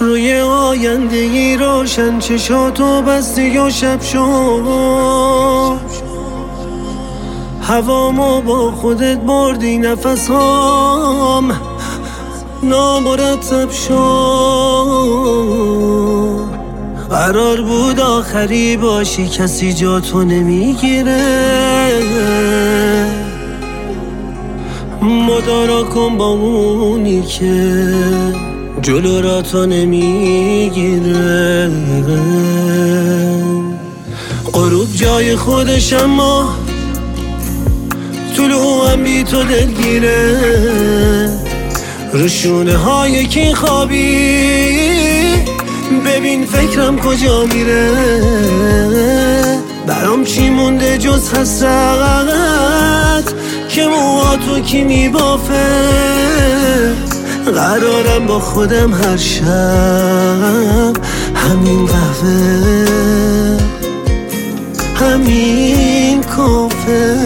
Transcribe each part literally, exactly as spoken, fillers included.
روی آیندگی روشن چشاتو بستی و شب شد، هوامو با خودت بردی، نفسهام نامرتب شد. قرار بود آخری باشی، کسی جاتو نمیگیره. مدارا کن با اونی که جلو را تو نمیگیره. غروب جای خودش اما طلوع هم بی تو دلگیره. روشونه های کی خوابی، ببین فکرم کجا میره. برام چی مونده جز حسرت که موهاتو کی میبافه. قرارم با خودم هر شب همین قهوه، همین کافه.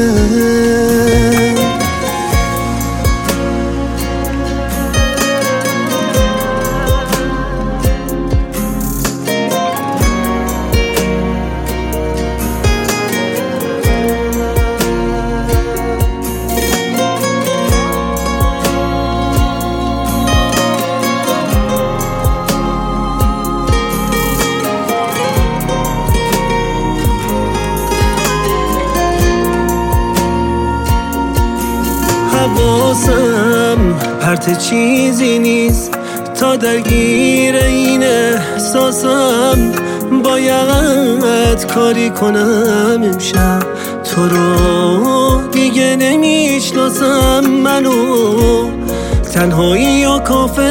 حواسم پرت چیزی نیست تا درگیر این احساسم. باید کاری کنم امشب، تو رو دیگه نمیشناسم. منو تنهایی یا کافه،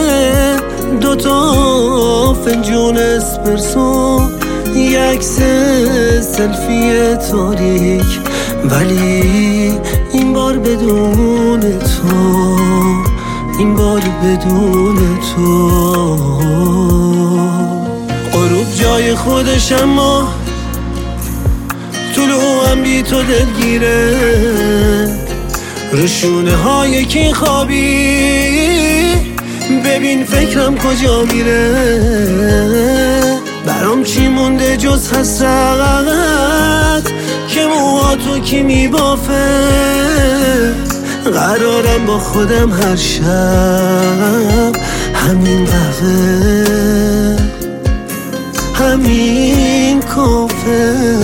دوتا فنجون اسپرسو، یک عکس سلفی تاریک، ولی این بار بدون تو، این بار بدون تو. غروب جای خودش اما طلوع هم بی تو دلگیره. روشونه های کی خوابی، ببین فکرم کجا میره. برام چی مونده جز حسرت که موهاتو کی میبافه. قرارم با خودم هر شب همین قهوه، همین کافه.